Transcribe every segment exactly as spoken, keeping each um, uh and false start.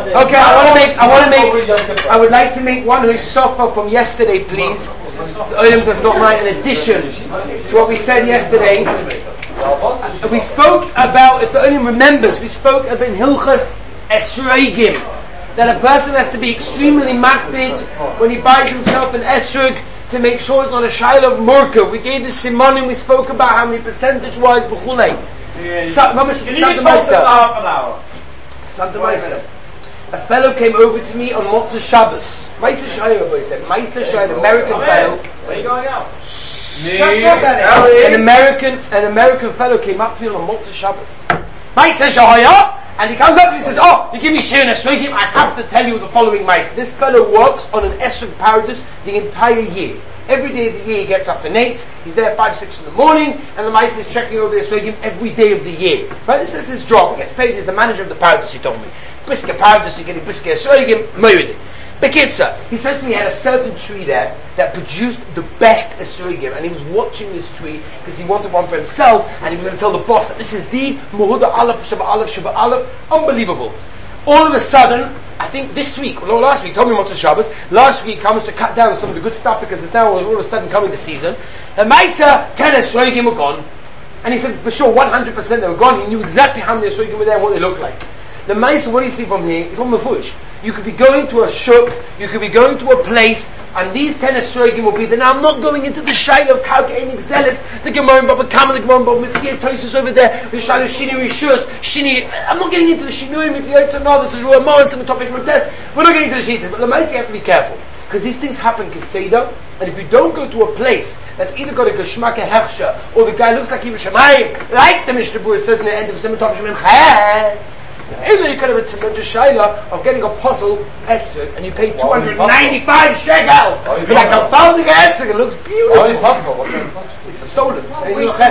Okay, I want to make, I want to make, I would like to make one who's sofa from yesterday, please. The Olam does not mind, in addition to what we said yesterday. Uh, we spoke about, if the Olam remembers, we spoke about Hilchas Esrogim, that a person has to be extremely makbid when he buys himself an esrog to make sure it's not a shaila of murka. We gave the simonim, we spoke about how many percentage-wise b'chulei. Santa Maisa. A fellow came over to me on Motzah Shabbos. Maisa Shayla, boy said. Maisa Shayla, American fellow. Where are you going out? An American, an American fellow came up to me on Motzah Shabbos. Maisa Shayla, and he comes up and he says, "Oh, you give me shir and esrogim, I have to tell you the following Maisa." This fellow works on an esrog paradise the entire year. Every day of the year he gets up to eight, he's there five, six in the morning, and the Maisa is checking over the esrogim every day of the year. Right? This is his job. He gets paid, he's the manager of the paradise, he told me. Brisker paradise, you're getting brisker esrogim, moed. Bekitza, he says to me he had a certain tree there that produced the best esrogim, and he was watching this tree because he wanted one for himself, and he was going to tell the boss that this is the Muhuda Aleph, Shaba Aleph, Shaba Aleph, unbelievable. All of a sudden, I think this week, well, last week, told me Motzah Shabbos, last week comes to cut down some of the good stuff because it's now all of a sudden coming the season. And Maisa, ten esrogim were gone. And he said, for sure, one hundred percent they were gone. He knew exactly how many esrogim were there and what they looked like. The Maisa, what do you see from here? From the Fush. You could be going to a shuk, you could be going to a place, and these ten esrogim will be there. Now, I'm not going into the shayla of Kaukenik Zealous, the Gemara Baba Kama, the Gemara Baba Mitzvah Tosis over there, the shayla Shini Rishus, Shini. I'm not getting into the Shinuim, if you don't know, this is Ruamah and some topic from test. We're not getting into the Shita, but the Maisa, you have to be careful. Because these things happen Keseda, and if you don't go to a place that's either got a Geshmak Hechsha, or the guy looks like he was Shemayim, like the Mishnah Berurah says in the end of Simon Tov Shemim Chetz, either you could have a tremendous shayla of getting a puzzle esrog, and you pay two hundred ninety-five shekel. But like a founding esrog, it looks beautiful. It's a stolen. It's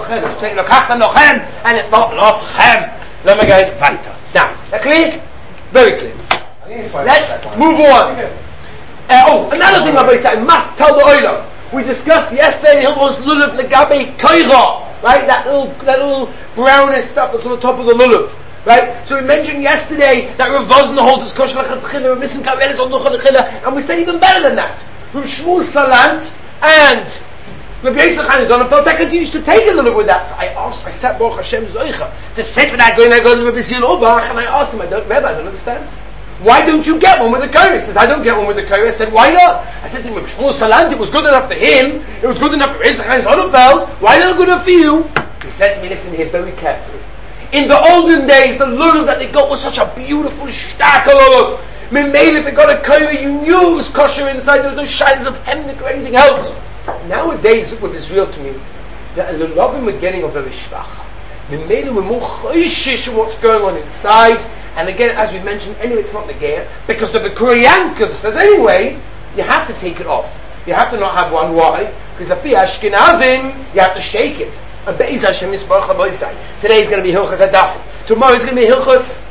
lochem, and it's not lochem. Let me go weiter. Now, that clear? Very clear. Let's move on. Uh, oh, another thing I say, I must tell the oilam. We discussed yesterday in Hilchos Lulav Legabe Koicha, right? That little, that little brownish stuff that's on the top of the lulav. Right? So we mentioned yesterday that Rav Vosner holds his kosher lechatchila, we're missing kavelis on nuchalechila, and we said even better than that. Rav Shmuel Salant and Rabbi Yisrael Chaim Zonenfeld, I continued to take a little with that. So I asked, I sat Baruch Hashem Zoicha, to sit with that going, I go to Rabbi Sion Obach, and I asked him, I don't, Rebbe, I don't understand. Why don't you get one with the Korah? He says, I don't get one with the Korah. I said, why not? I said to him, Rav Shmuel Salant, it was good enough for him, it was good enough for Rabbi Yisrael Chaim Zonenfeld, why is it not good enough for you? He said to me, listen here very carefully. In the olden days, the lulav that they got was such a beautiful shtak lulav. Mimele, if it got a koyah, you knew it was kosher inside. There was no shines of hemnik or anything else. Nowadays, with Israel to me, the lulavim we're getting are very shvach. Mimele, we're more choishish of what's going on inside. And again, as we mentioned, anyway, it's not negaya, because the B'Kuri Yankov says anyway, you have to take it off. You have to not have one. Why? Because the Pi Ashkenazim, you have to shake it. And Be'ez Hashem Yisbarach HaBoisai. Today is going to be Hilchos Hadasim. Tomorrow is going to be Hilchos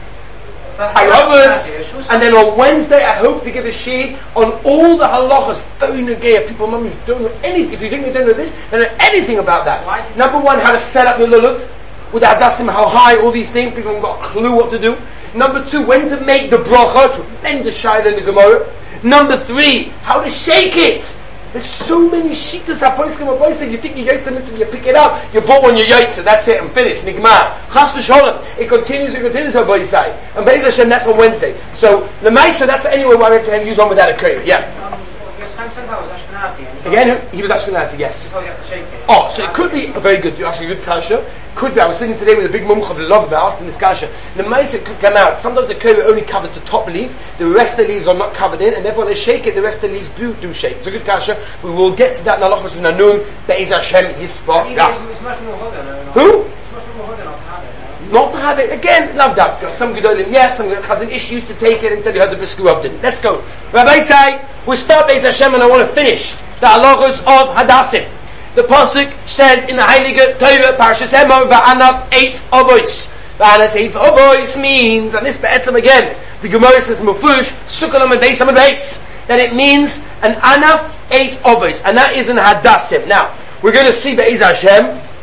Ayavos. And then on Wednesday I hope to give a shir on all the halachas. Very negaya. People mummies don't know anything. If you think they don't know this, they don't know anything about that. Right. Number one, how to set up the lulav. With the Hadasim, how high, all these things. People haven't got a clue what to do. Number two, when to make the bracha. Tremendous shayla in the Gemara. Number three, how to shake it. There's so many shitas hapoiskim hapoiskim. You think you yaitz the mitzvah, you pick it up, you bought one, you yaitz it, that's it, I'm finished. Nigmar. Chas v'sholem. It continues, it continues hapoisai. And Be'ez Hashem, that's on Wednesday. So the Maisa, that's anyway why we have to use one without a koyah. Yeah. Um, was Ashkenazi. Again, he was Ashkenazi, yes. You have to shake it. Oh, so it could be a very good, you're asking a good kasha. Could be, I was sitting today with a big mumch of love, I asked him this kasha. The Maisa could come out. Sometimes the koyah only covers the top leaf, the rest of the leaves are not covered in, and therefore when they shake it, the rest of the leaves do, do shake. It's a good kasha. We will get to that in Halachos Nanun, Be'ez Hashem, his spot. It's much more harder. Who? It's much more harder not to have it. Not to have it. Again, love that. Some Gedolim, yes, some Chazan Ish used to take it until you heard the Brisku of didn't. Let's go. Rabbi say, we start Be'ez Hashem and I want to finish the halachos of Hadasim. The Pasuk says in the Heilige Torah, Parashas Emor, Va'anav eight ovois. Va'anav eight ovois means, and this Be'etzim again, the Gemara says, Mufush, Sukkalam and Beis Hamad Beis, that it means an Anaf eight ovois, and that is in Hadasim. Now, we're going to see Be'ez Hashem,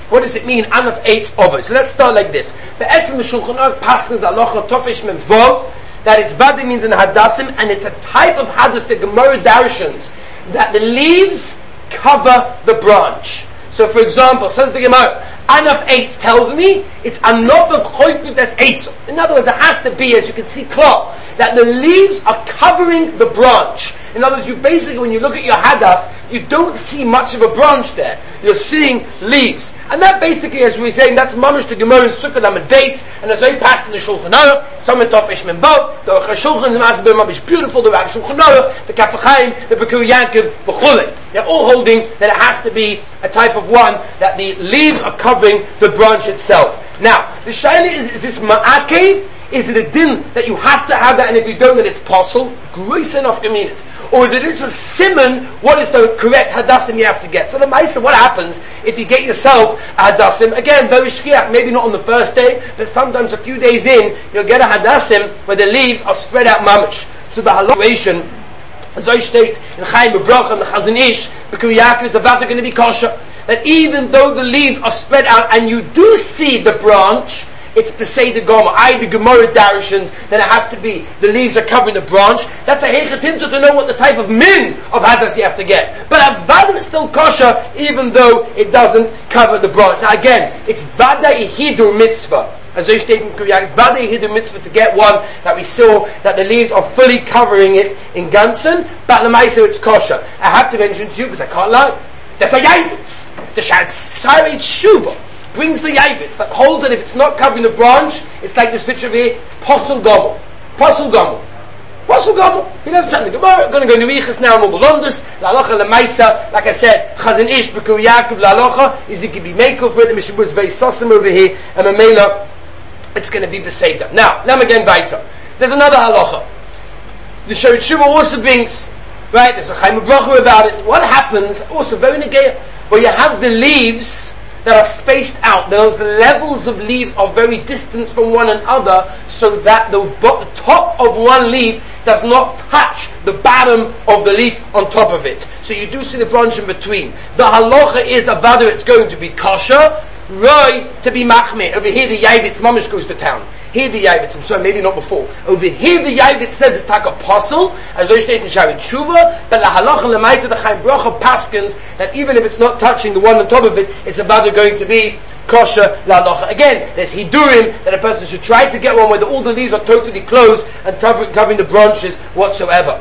What does it mean? Anaf eight over. So let's start like this. The Etzem Shulchan Aruch passes the halacha tofish mem vov that it's badi means in hadassim, and it's a type of hadas the Gemara darshans that the leaves cover the branch. So, for example, says the Gemara, Anaf eight tells me it's enough of choyfut des eitzel. In other words, it has to be, as you can see, klar, that the leaves are covering the branch. In other words, you basically, when you look at your hadas, you don't see much of a branch there. You're seeing leaves. And that basically, as we were saying, that's mamish the Gemara in Sukkah Lamed Beis, and as I passed in the Shulchan Aruch, some in Tofish Membo, the Aruch HaShulchan, the Masber Mamish beautiful, the Rav Shulchan Aruch, the Kaf HaChaim, the Bekur Yankov, the Chulei. They're all holding that it has to be a type of one, that the leaves are covering the branch itself. Now, the shaila is, is this ma'akev? Is it a din that you have to have that, and if you don't, then it's possible? Grace enough communities. Or is it just a simon? What is the correct hadassim you have to get? So the Maisa, what happens if you get yourself a hadassim? Again, very shkiach, maybe not on the first day, but sometimes a few days in, you'll get a hadassim where the leaves are spread out mamish. So the halachation, as I state in Chaim Bebracha and the Chazon Ish, because Yaakov is about to going to be kosher, that even though the leaves are spread out and you do see the branch, it's Pesei Goma. I, the Gemara Darshand, then it has to be, the leaves are covering the branch. That's a Hechatimta to know what the type of min of Hadas you have to get. But Avadim is still kosher, even though it doesn't cover the branch. Now again, it's Vadai Hidur Mitzvah. As I stated in Kuryat, it's Vadai Hidur Mitzvah to get one that we saw that the leaves are fully covering it in Gansen, but Lamaisa it's kosher. I have to mention to you, because I can't lie, there's a Yaivitz. The Shad Sarei Shuva brings the Yaivitz that holds that if it's not covering the branch, it's like this picture here, it's Posel Gomel. Posel Gomel. Posel Gomel. He doesn't try to go, we're going to go to Nurichas now, Mobile Londus, La Alocha La Maisa, like I said, Chazon Ish, Bekur Yaakov, La Alocha, is it going to be Meikov for it, the Mishnah is very Sosim over here, and Mamela, it's going to be Beseda. Now, now again, weiter. There's another halacha. The Shevet Shuvah also brings, right, there's a Chaim Bracha about it. What happens, also very negaya, where you have the leaves that are spaced out, those levels of leaves are very distant from one another, so that the, the top of one leaf does not touch the bottom of the leaf on top of it. So you do see the branch in between. The halacha is of whether it's going to be kosher, Roy to be machmir. Over here the Yaivitz mamish goes to town. Here the Yaivitz, I'm sorry, maybe not before. Over here the Yaivitz says it's like apostle, as I state in Sharet Tshuva, but la halacha lemaita the Chaim Bracha paskins that even if it's not touching the one on top of it, it's about going to be kosher la halacha. Again, there's hidurim that a person should try to get one where the, all the leaves are totally closed and covering, covering the branches whatsoever.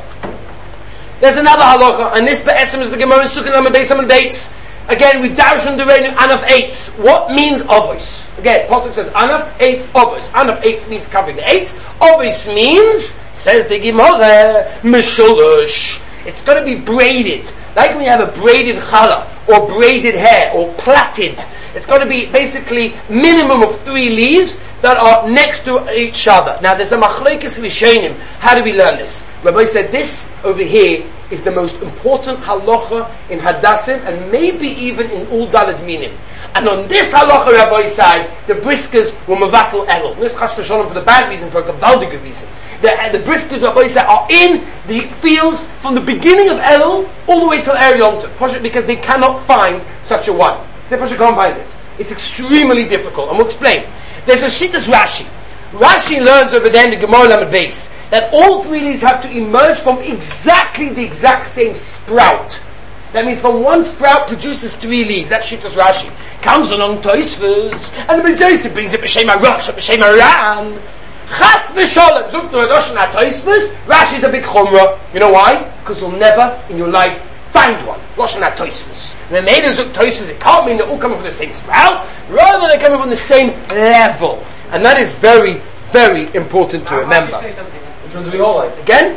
There's another halacha, and this be'etzem is the Gemara in Sukkah Lamed Beis Amud Beis. Again, we've darshan the reign Anaf eight. What means Avos? Again, Pasuk says Anaf eight Avos. Anaf eight means covering the eight. Avos means, says the Gemara, Meshulush. It's going to be braided. Like when you have a braided challah, or braided hair, or plaited. It's going to be basically minimum of three leaves that are next to each other. Now there's a machlekes rishonim. How do we learn this? Rabbi said this over here is the most important halacha in Hadassim, and maybe even in all Daled Minim. And on this halacha, Rabbi said, the briskers were mevatel elul. This chas v'sholom for the bad reason, for a gewaldige reason. The, uh, the briskers, Rabbi said, are in the fields from the beginning of elul all the way till Eri Yom Tov, because they cannot find such a one. They can't find it. It's extremely difficult, and we'll explain. There's a shittas Rashi. Rashi learns over there in the Gemara Lamed Beis that all three leaves have to emerge from exactly the exact same sprout. That means from one sprout produces three leaves. That's shittas Rashi. Comes along Tosfos, and the Beis brings it b'shem HaRosh, b'shem HaRan. Chas v'sholem, zuk to Rosh na Tosfos. Rashi is a big chumrah. You know why? Because you'll never in your life find one. Rosh na Tosfos. The made of zuk Tosfos, it can't mean they're all coming from the same sprout. Rather, they're coming from the same level. And that is very, very important to remember. Which one do we all like? Again?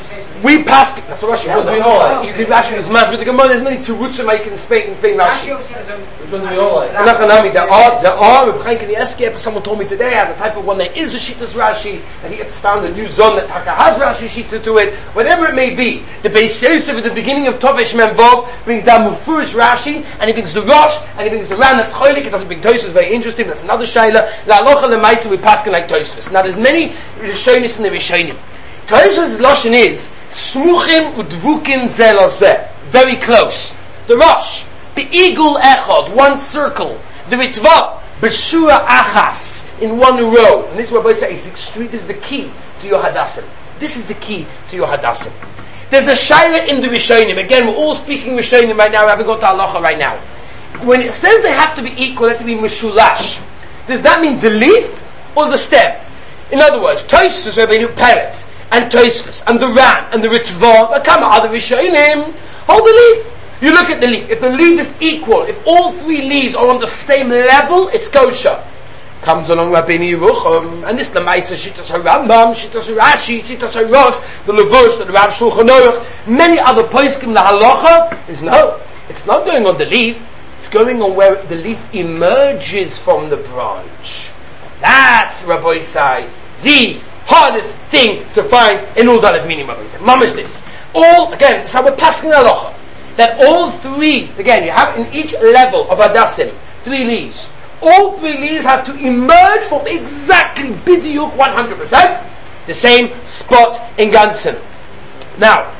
We pass. That's what Rashi. Which one do we all like? You could Rashi was mad with the Gemara. There's many two roots to make in Spain and thing Rashi. Which one do we all like? Nachanami. There are there are. Reb Chaim Kanievsky, someone told me today, has a type of one. There is a shittas Rashi, and he has found a new zone that Taka has Rashi shita to it. Whatever it may be, the Beis Yosef at the beginning of Tovesh Memvov brings down Mufurish Rashi, and he brings the Rosh, and he brings the Ran. That's cholik. It doesn't bring Tosfos. Very interesting. That's another shaila. La Alocha Lemaisa we paskin like Tosfos. Now there's many Rishonis in the Rishonim. Tosfos' lashon is smuchim udvukin zelazeh, very close. The Rosh, the eagle echad, one circle. the Ritva, B'shura Achas, in one row. And this is what Rabbi says, this is the key to your Hadassim. This is the key to your Hadassim. There's a Shaila in the Rishonim. Again, we're all speaking Rishonim right now, we haven't got to Halacha right now. When it says they have to be equal, they have to be Meshulash. Does that mean the leaf or the stem? In other words, Tosfos, Rabbeinu Peretz, and Tosfos, and the Ran, and the Ritva, the Kama, other Rishonim, hold the leaf. You look at the leaf. If the leaf is equal, if all three leaves are on the same level, it's kosher. Comes along Rabbeinu Yerucham, and this the Maisa Shittas HaRambam, Shittas HaRashi, Shittas HaRosh, the Levush, the Rav Shulchan Aruch, many other poskim, the Halacha, is no, it's not going on the leaf, it's going on where the leaf emerges from the branch. That's, Rabbi Isai, the hardest thing to find in all Dalet Minim, Rabbi Isai. Mamish this. All, again, it's how we're passing Halacha. That all three, again, you have in each level of Hadassim, three leaves. All three leaves have to emerge from exactly bidiyuk one hundred percent the same spot in Gansen. Now,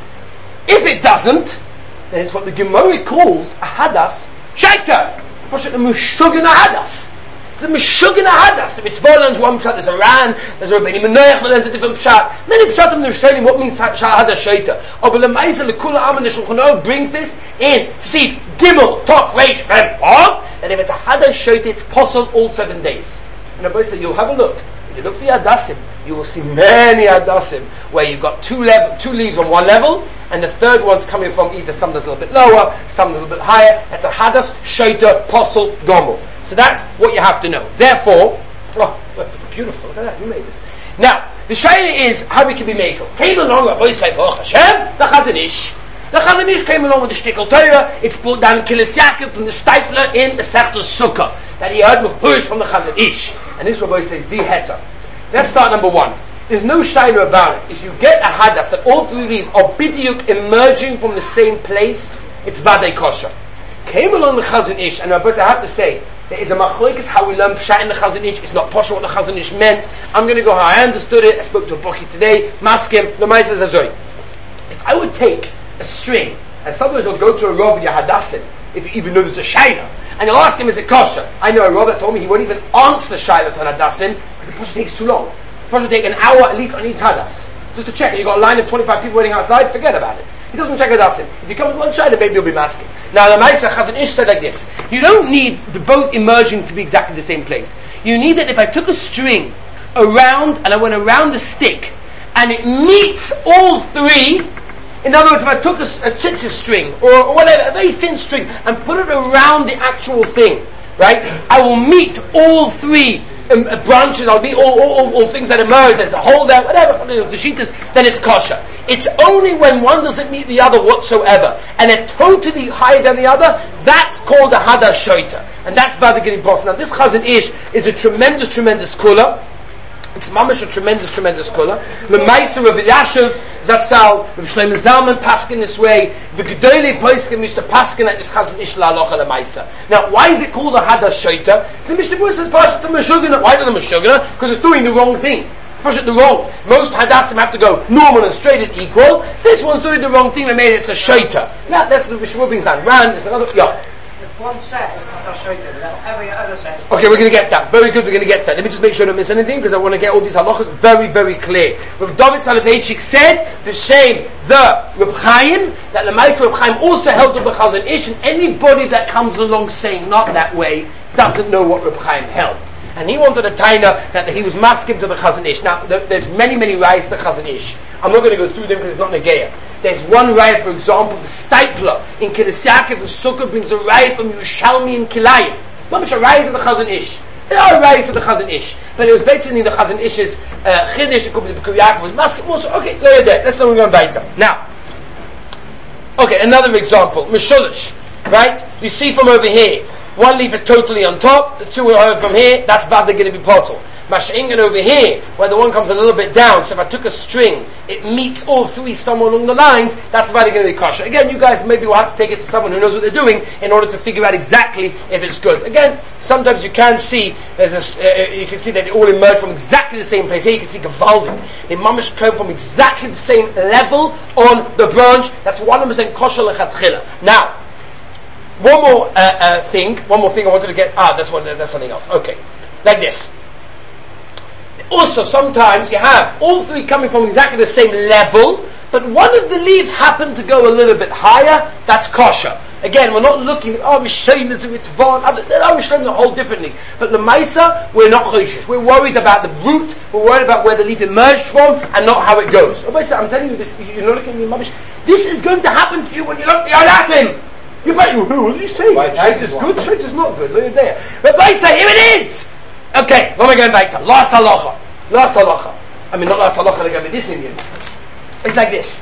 if it doesn't, then it's what the Gemara calls a hadas shaita. It's a meshugin hadas. It's a meshugin hadas. The Mitzvah learns one pshat. There's a Ran. There's a Rabbeinu Menach that learns a different pshat. Many pshatim they're showing what means hadas shaita. Oh, but the Ma'aseh lekula am and the Shulchan Aruch brings this in Seed Gimel Tov Reish Mem Vav. And if it's a hadas shaita, it's possible all seven days. And Rabbi said, you'll have a look. When you look for your Hadassim, you will see many Hadassim where you've got two level, two leaves on one level, and the third one's coming from either some that's a little bit lower, some that's a little bit higher. That's a hadas shaita posel gomel. So that's what you have to know. Therefore, oh, that's beautiful. Look at that. You made this. Now, the shaila is how we can be mekel. Came along Rabbi Yisrael Baruch Hashem, the Chazon Ish. The Chazon Ish came along with the Shtickle Torah. It's brought down Kilis Yaakov from the Stipler in the Sechta Sukkah that he heard Mefurish from the Chazon Ish. And this Rabbi says the heter. Let's start number one. There's no shaila about it. If you get a hadas that all three of these are bidiyuk emerging from the same place, it's vadei kosher. Came along the Chazon Ish, and Rabbi, I have to say, there is a machlokes how we learn pshat in the Chazon Ish. It's not posher what the Chazon Ish meant. I'm going to go how I understood it. I spoke to a Boki today. Maskim, the Ma'aseh Zazoi. If I would take a string, and sometimes you'll go to a Rav in your Hadassim, if you even know there's a shaila, and you'll ask him, is it kosher? I know a Rav that told me he won't even answer shailas on Hadassim because the posher takes too long. The posher take an hour at least on each Hadas. Just to check, and you've got a line of twenty-five people waiting outside, forget about it. He doesn't check Hadassim. If you come with one shaila, maybe you'll be masking. Now the Ma'aseh Chazon Ish said like this, you don't need the both emergings to be exactly the same place. You need that if I took a string around, and I went around the stick, and it meets all three. In other words, if I took a, a tzitzis string, or, or whatever, a very thin string, and put it around the actual thing, right, I will meet all three um, uh, branches, I'll meet all, all, all, all things that emerge, there's a hole there, whatever, the shitas, then it's kosher. It's only when one doesn't meet the other whatsoever, and they're totally higher than the other, that's called a hadas shaita. And that's Vadagiri Boss. Now this Chazon Ish is a tremendous, tremendous kula. It's mamish a tremendous, tremendous kula. The Meister of Yashiv, Zatzal, Rav Shlomo Zalman paskin this way. The Gedolei Poskim used to paskin like this Chazon Ish la'alocha the Meister. Now, why is it called a hadas shaita? It's the Mishnah Berurah says Pashat the Meshugana. Why is it the Meshugana? Because it's doing the wrong thing. It's Pashat the wrong. Most hadassim have to go normal and straight and equal. This one's doing the wrong thing. They made it. It's a shaita. Yeah, that's the Mishnah Berurah brings down. Ran. It's another. Yeah. One set is hadas shaita, every other set. Okay, we're going to get that. Very good, we're going to get that. Let me just make sure I don't miss anything, because I want to get all these halachas very, very clear. Rav David Soloveitchik said, the shame, the Reb Chaim, that the Ma'aseh Reb Chaim also held the Chazon Ish, and anybody that comes along saying not that way, doesn't know what Reb Chaim held. And he wanted a taina that he was maskim to the Chazon Ish. Now, there's many, many rayas to the Chazon Ish. I'm not going to go through them because it's not Negeya. There's one raya, for example, the Stipler in Kilis Yaakov, the Sukkah brings a raya from Yerushalmi in Kilayim. Not much a raya to the Chazon Ish. There are rayas to the Chazon Ish. But it was basically the Chazon Ish's uh, Chiddush, it could be the B'kur Yaakov was maskim also. Okay, look at that. Let's know we're going weiter. Now, okay, another example. Meshulish, right? You see from over here, one leaf is totally on top, the two are over from here, that's bad, they're going to be possible. Mash'ingan over here, where the one comes a little bit down, so if I took a string, it meets all three somewhere along the lines, that's bad, going to be kosher. Again, you guys maybe will have to take it to someone who knows what they're doing in order to figure out exactly if it's good. Again, sometimes you can see, there's a, uh, you can see that they all emerge from exactly the same place. Here you can see Gavaldim. They mamish come from exactly the same level on the branch, that's one hundred percent kosher lechatchila. Now, one more uh, uh, thing, one more thing I wanted to get, ah, that's one, that's something else. Okay. Like this. Also, sometimes you have all three coming from exactly the same level, but one of the leaves happen to go a little bit higher, that's kosher. Again, we're not looking at, oh, Rishayim is a mitzvah, oh, Rishayim are whole differently. But the Maisa, we're not choishish. We're worried about the root, we're worried about where the leaf emerged from, and not how it goes. Oh, I'm telling you this, you're not looking at me, Mabish. This is going to happen to you when you look at the Adasim. You bet you, what are you saying? Shait is good, Shait is not good. Look at there. But Maisa, here it is! Okay, what am I going back to? Last halacha. Last halacha. I mean, not last halacha, like I mean this Indian. It's like this.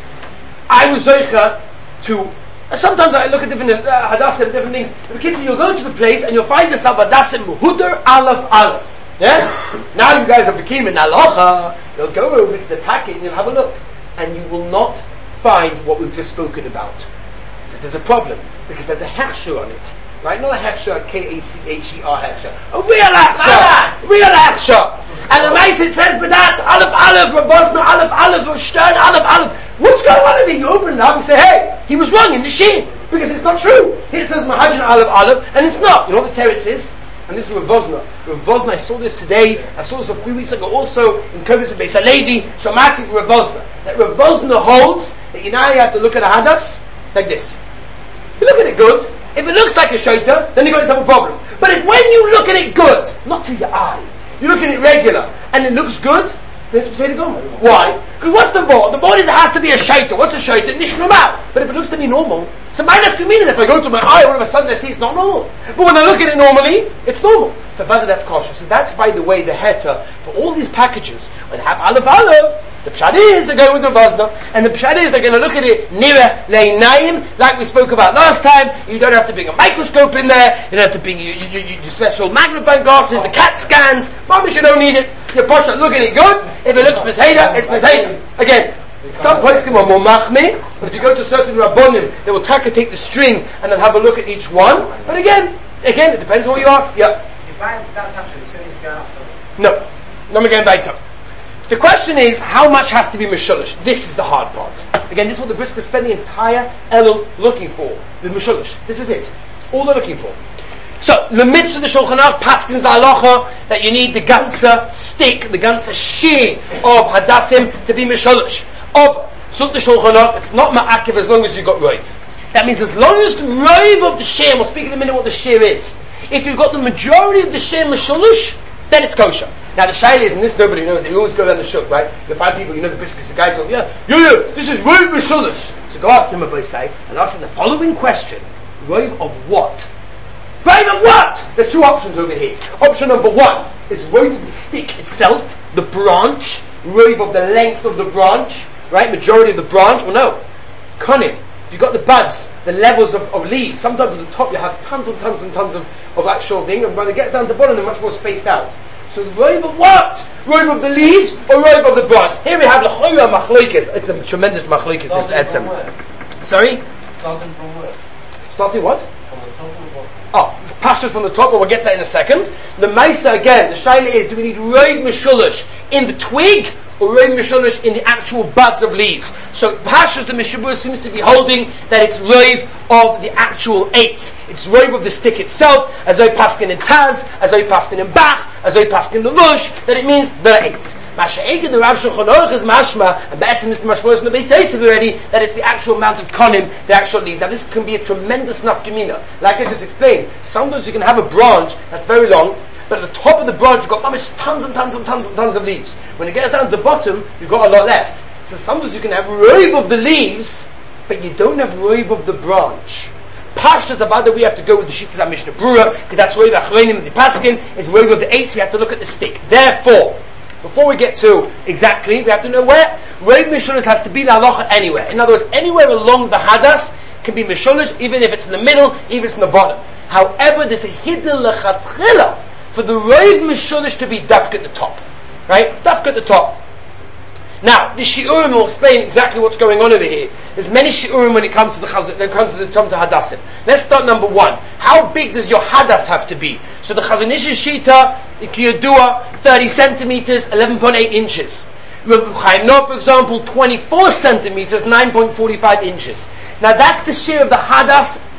I was zoicha to, sometimes I look at different uh, hadassim, different things. The kids, you'll go to the place and you'll find yourself hadassim muhudar aleph aleph. Yeah? Now you guys are became in halacha, you'll go over to the packet and you'll have a look. And you will not find what we've just spoken about. So there's a problem, because there's a hechsher on it. Right? Not a hechsher, K A C H E R hechsher. A real hechsher! Real hechsher! And the mice it says, but that's Aleph Aleph, Rabosna Aleph Aleph, or Stern Aleph Aleph. What's going on with me? You open it up and say, hey, he was wrong in the Shin. Because it's not true. Here it says Mahajin Aleph Aleph, and it's not. You know what the teretz is? And this is Rabosna. Rabosna, I saw this today, I saw this a few weeks ago also, in Kovis of Beis HaLevi, Shomati Rabosna. That Rabosna holds, that you now you have to look at a hadas, like this. You look at it good. If it looks like a shaita, then you're going to have a problem. But if when you look at it good, not to your eye, you look at it regular, and it looks good, then it's Pesach Gomer. Why? Because what's the vod? The vod is it has to be a shaita. What's a shaita? Nishnumal. But if it looks to be normal, so my nafka meaning if I go to my eye, all of a sudden I see it's not normal. But when I look at it normally, it's normal. So whether that's kosher. So that's, by the way, the heta for all these packages. When they have aleph aleph, the pshat is they're going with the vazna, and the pshat is they're going to look at it nira leinayim, like we spoke about last time. You don't have to bring a microscope in there. You don't have to bring your, your, your, your special magnifying glasses, the CAT scans. Mamish, you don't need it. Your posha look at it good. If it looks peseda, it's peseda. Again, some places are more machmir, but if you go to certain rabbonim, they will take the string and then have a look at each one. But again, again, it depends on what you ask. Yeah. That's actually so you can ask them. No, no, again, weiter. The question is, how much has to be mishulish? This is the hard part. Again, this is what the briskers spend the entire Elul looking for. The mishulish. This is it. It's all they're looking for. So, the mitzvah the Shulchan Aruch paskins the halacha that you need the ganze stick, the ganze shear of hadassim to be mishulish. Of Sut the Shulchan Aruch, it's not ma'akiv as long as you've got roiv. That means as long as the roiv of the shear, we'll speak in a minute what the shear is. If you've got the majority of the shear mishulish, then it's kosher. Now the shaila is, and this nobody knows, you always go down the shuk, right? You find people, you know the briskers, the guys go, yeah, yeah, yeah, this is roiv mishulish. So go up to him, say, and ask him the following question: roiv of what? Roiv of what? There's two options over here. Option number one is roiv of the stick itself, the branch, roiv of the length of the branch, right? Majority of the branch. Well, no, konim. If you've got the buds, the levels of, of leaves, sometimes at the top you have tons and tons and tons of, of actual thing, and when it gets down to the bottom they're much more spaced out. So roiv of what? Roiv of the leaves or roiv of the branch? Here we have l'choyra machlokes. It's a tremendous machlokes. This etzem. Sorry? Starting from where? Starting what? From the top of what? Oh, pastures from the top, but we'll get to that in a second. The Maisa again, the shaila is, do we need roiv mishulish in the twig or roiv mishulish in the actual buds of leaves? So pastures the Mishabur seems to be holding that it's roiv of the actual eight. It's roiv of the stick itself, as I paskin in Taz, as I paskin in Bach, as I paskin in Levush, that it means the eight. Masha'ekin the Rav Shulchan Aruch is mashma, and that's in this mashma in the Beis Yosef already, that it's the actual amount of konim, the actual leaves. Now this can be a tremendous nafkamina. Like I just explained, sometimes you can have a branch that's very long, but at the top of the branch you've got mamish tons and tons and tons and tons of leaves. When it gets down to the bottom, you've got a lot less. So sometimes you can have roiv of the leaves, but you don't have roiv of the branch. Pashtas about that we have to go with the Shittas HaMishnah Brura, because that's roiv achronim in the Paskin, is roiv of the eight, we have to look at the stick. Therefore, before we get to exactly, we have to know where. Roiv mishulish has to be the halacha anywhere. In other words, anywhere along the hadas can be mishulish, even if it's in the middle, even if it's in the bottom. However, there's a hidden lechatchila for the roiv mishulish to be dafka at the top. Right? Dafka at the top. Now, the shiurim will explain exactly what's going on over here. There's many shiurim when it comes to the chaz- when it comes to the tom to hadassim. Let's start number one. How big does your hadas have to be? So the Chazon Ish's shita, the Kiyodua, thirty centimeters, eleven point eight inches. Reb Chaim Nor, for example, twenty-four centimeters, nine point four five inches. Now that's the share of the hadas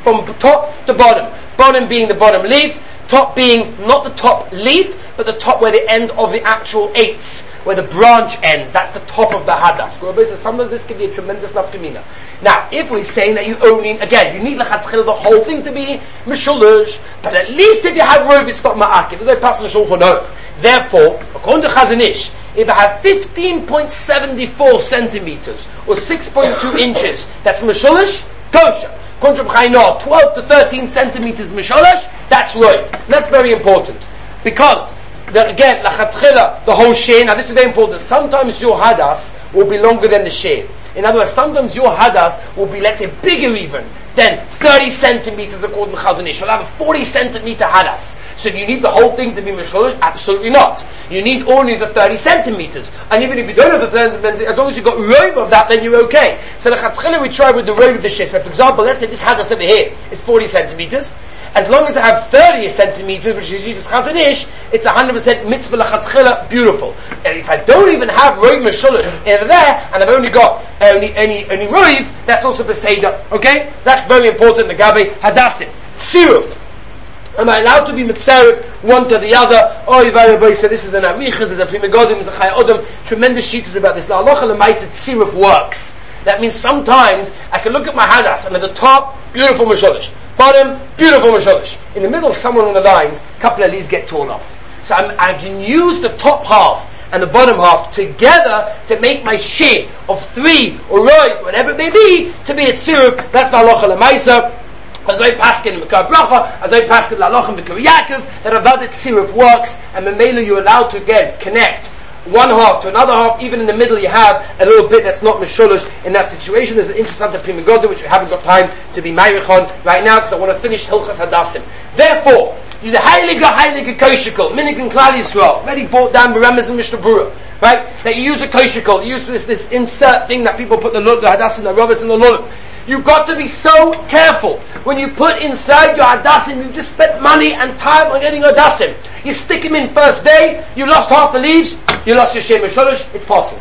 from top to bottom. Bottom being the bottom leaf, top being not the top leaf, but the top where the end of the actual eights, where the branch ends. That's the top of the hadas. Rabbi says some of this can be a tremendous nafkamina. Now, if we're saying that you only, again, you need lechatchil the whole thing to be mishulush, but at least if you have rov, it's not ma'akiv. They pass the shul for no. Therefore, according to Chazon Ish, if I have fifteen point seven four centimeters or six point two inches, that's mishulush, kosher. According to Chaynor, twelve to thirteen centimeters mishulush, that's rov. That's very important because. That again, lachatchila, the whole share. Now this is very important. Sometimes your hadas will be longer than the share. In other words, sometimes your hadas will be, let's say, bigger even than thirty centimeters according to Chazon Ish. You'll have a forty centimeter hadas. So do you need the whole thing to be mishulush? Absolutely not. You need only the thirty centimeters. And even if you don't have the thirty centimeters, as long as you've got rov of that, then you're okay. So lachatchila we try with the rov of the share. So for example, let's say this hadas over here is forty centimeters. As long as I have thirty centimeters, which is Jesus Chazon Ish, it's one hundred percent mitzvah lachatchila, beautiful. And if I don't even have rov mishulush in there, and I've only got only any only rov, that's also beseder. Okay, that's very important. Negabe hadasim tziruf. Am I allowed to be mitzaref one to the other? Oh, Yivayi said this is an aricha, there's a primagodim, there's a chai odom. Tremendous sheets about this. Now, halacha l'maisa tziruf works. That means sometimes I can look at my hadas and at the top, beautiful mishulush. Bottom, beautiful mishulush. In the middle, somewhere on the lines, a couple of leaves get torn off. So I'm, I can use the top half and the bottom half together to make my share of three or right, whatever it may be, to be a tziruf. That's the halacha l'maisa. As I paskin in Mekar Bracha, as I paskin l'halachim b'Kar Yaakov, that avodat tziruf works, and memela you're allowed to again connect one half to another half. Even in the middle you have a little bit that's not mishulush. In that situation there's an interesting Pri Megadim which we haven't got time to be marich on right now because I want to finish Hilchas Hadasim. Therefore, you the heilige heilige koshikol minig and klal Yisrael already brought down Beremes and Mishnah Berurah, right? That you use a koshikol, you use this this insert thing that people put the the Hadasim, the Ravas and the lulav. You've got to be so careful when you put inside your Hadasim. You just spent money and time on getting Hadasim. You stick them in first day, you lost half the leaves, you lost your Shem Mishulush, it's possible.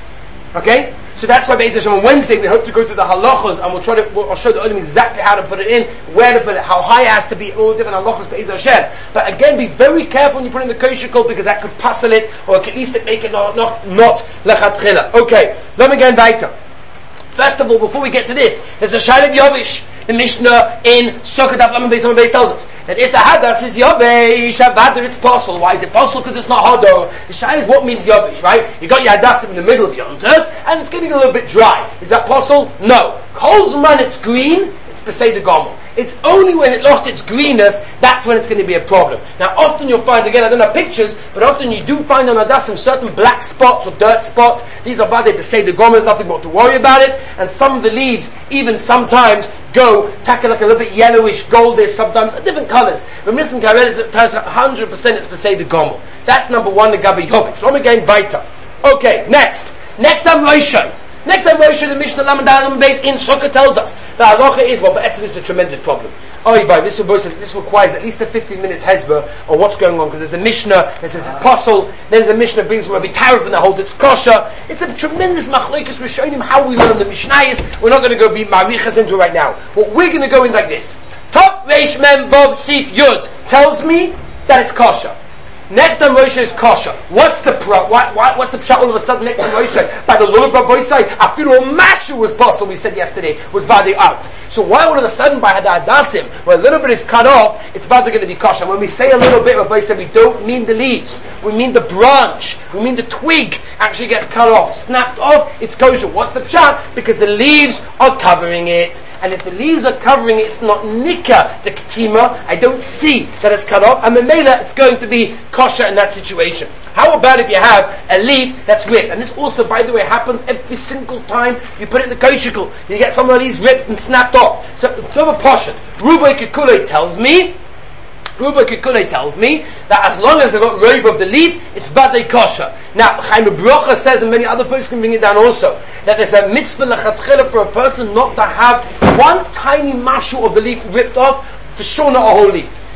Okay? So that's why basically on Wednesday we hope to go through the halachos and we'll try to, we'll, I'll show the Olim exactly how to put it in, where to put it, how high it has to be, all different halachos Be'ez Hashem. But again, be very careful when you put in the koshikol because that could puzzle it or it could at least make it not, not, not lechatchila. Okay, let me go weiter. First of all, before we get to this, there's a Shaila of Yovish. The Mishnah in Sukkot Daf Lamed Beis Amud Beis tells us that if the hadas is Yovish, Avada, it's possible. Why is it possible? Because it's not Hado. The Shaila is what means Yovish, right? You got your hadas in the middle of Yom Tov, and it's getting a little bit dry. Is that possible? No. Kol Zman it's green, it's Beseder Gomel. It's only when it lost its greenness, that's when it's going to be a problem. Now often you'll find, again I don't have pictures, but often you do find on Hadasim certain black spots or dirt spots. These are bad, they say the Gomel, nothing more to worry about it. And some of the leaves, even sometimes, go, tackle like a little bit yellowish, goldish, sometimes, different colours. When Mishnah Karel is one hundred percent it's Beseder Gomel. That's number one, the Gabi Yovish. Let me again weiter. Okay, next. Nektam Roshon. Nektam Roshon, the Mishnah Lamed Aleph base in Sukkah tells us the halacha is, well, but this is a tremendous problem. Oh, this, this requires at least a fifteen minutes hezbollah on what's going on, because there's a Mishnah that says it's apostle, there's a Mishnah that brings from Rabbi Tarif and that holds it's kosher. It's a tremendous machlokes. We're showing him how we learn the Mishnayos. We're not going to go be marichas into it right now. What we're going to go in like this. Tov Reish Mem Vav Sif Yud tells me that it's kosher. Nektam Roshon is kosher. What's the pro? What, what, what's the pshat all of a sudden? Nektam Roshon by the Lulav Rabbi side. Afilu Mashu was possible. We said yesterday was vadi out. So why all of a sudden by Hadadasim, where a little bit is cut off, it's vadi going to be kosher? When we say a little bit, Rabbi said we don't mean the leaves. We mean the branch. We mean the twig actually gets cut off, snapped off. It's kosher. What's the pshat? Because the leaves are covering it, and if the leaves are covering it, it's not nika the ketima. I don't see that it's cut off, and the mela it's going to be kosher in that situation. How about if you have a leaf that's ripped? And this also, by the way, happens every single time you put it in the koshikol. You get some of these ripped and snapped off. So, Tova Poshet, Rubai Kikule tells me, Rubai Kikule tells me that as long as they've got rove of the leaf, it's badei kosher. Now, Chaim Brocha says, and many other folks can bring it down also, that there's a mitzvah lechatchila for a person not to have one tiny mashu of the leaf ripped off, for sure not a whole leaf.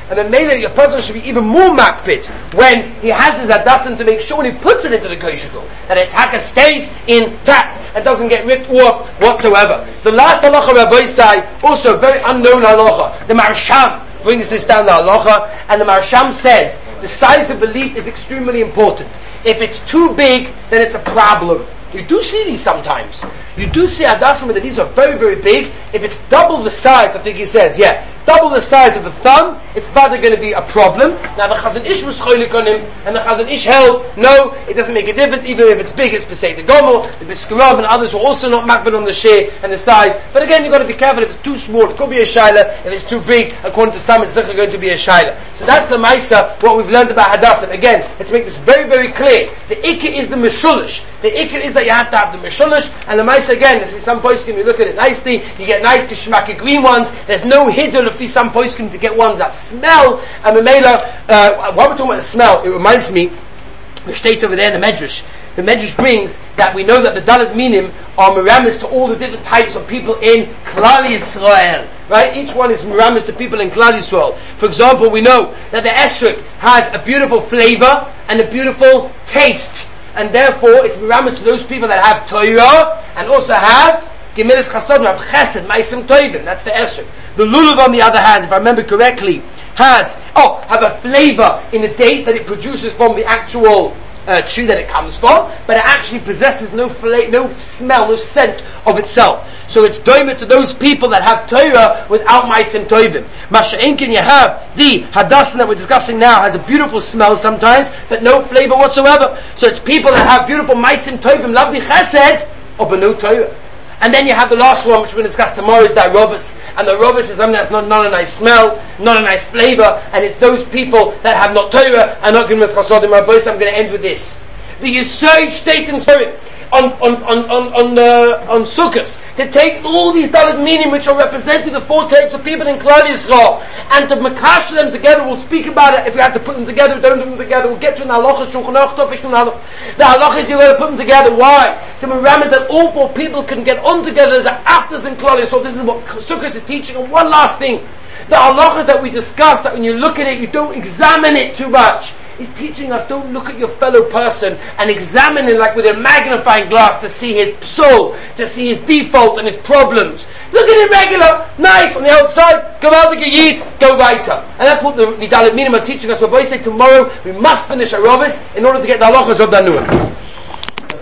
And then maybe a person should be even more makpid when he has his hadasim to make sure when he puts it into the kosher glue that the taka stays intact and doesn't get ripped off whatsoever. The last halacha Rabbi Say, also a very unknown halacha. The Marsham brings this down the halacha, and the Marsham says the size of the leaf is extremely important. If it's too big, then it's a problem. You do see these sometimes. You do see hadasim that these are very, very big. If it's double the size, I think he says, yeah, double the size of the thumb, it's rather going to be a problem. Now the Chazon Ish was cholik on him, and the Chazon Ish held, no, it doesn't make a difference, even if it's big, it's Pesei the Gomel, the Biskarab and others were also not makbid on the share and the size. But again, you've got to be careful, if it's too small, it could be a shaila. If it's too big, according to some, it's not going to be a shaila. So that's the Maisa, what we've learned about hadasim. Again, let's make this very, very clear. The Ikka is the Meshulish. The Ikka is that you have to have the Meshulish, and the Maisa again, there's some poiskim, you look at it nicely, you get nice kishmaki green ones, there's no hiddle of some poiskim to get ones that smell, and the Mela, uh, while we're talking about the smell, it reminds me, the state over there in the Medrash, the Medrash brings that we know that the Dalet Minim are miramis to all the different types of people in Klal Yisrael, right? Each one is miramis to people in Klal Yisrael. For example, we know that the esrog has a beautiful flavor and a beautiful taste, and therefore it's miramis to those people that have Torah and also have Gemilas Chasodim, have Chesed, Maisim Toivim. That's the esrog. The lulav, on the other hand, if I remember correctly, has oh have a flavor in the date that it produces from the actual uh, tree that it comes from, but it actually possesses no fla- no smell, no scent of itself. So it's doimah to those people that have Torah without Maisim Toivim. Masha'inkin, you have the hadasim that we're discussing now has a beautiful smell sometimes, but no flavor whatsoever. So it's people that have beautiful Maisim Toivim, lovely Chesed, or no Torah. And then you have the last one, which we're going to discuss tomorrow, is the Arovas. And the Arovas is something that's not, not a nice smell, not a nice flavor, and it's those people that have not Torah and not Gemilas Chasodim. My boys, I'm going to end with this. The Yisod state in Spirit on on on on on, uh, on Sukkot to take all these Dalet Minim which are representing the four types of people in Klal Yisrael and to makash them together. We'll speak about it if we have to put them together. Don't put them together. We'll get to an halacha shulchan aruch. The halacha is you got to put them together. Why? To remember that all four people can get on together as afters in Klal Yisrael. This is what Sukkot is teaching. And one last thing, the halachas that we discussed, that when you look at it, you don't examine it too much. He's teaching us, don't look at your fellow person and examine him like with a magnifying glass to see his psul, to see his defaults and his problems. Look at him regular, nice on the outside, go out the yid, go weiter. And that's what the, the Dalet Minim are teaching us. Rabbi say tomorrow we must finish Arovos in order to get the halachas of Danua.